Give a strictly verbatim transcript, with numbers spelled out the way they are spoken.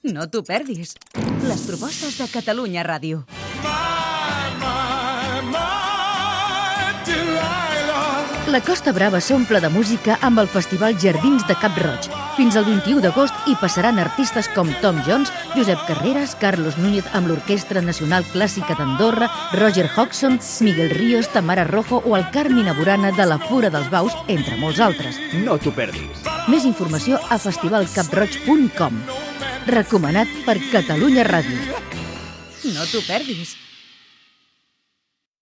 No t'ho perdis. Les propostes de Catalunya Ràdio. La Costa Brava s'omple de música amb el Festival Jardins de Cap-roig. Fins al vint-i-u d'agost hi passaran artistes com Tom Jones, Josep Carreras, Carlos Núñez amb l'Orquestra Nacional Clàssica d'Andorra, Roger Hodgson, Miguel Ríos, Tamara Rojo o el Carmina Burana de la Fura dels Baus, entre molts altres. No t'ho perdis. Més informació a festival cap roig punt com. Recomanat per Catalunya Ràdio. No t'ho perdis.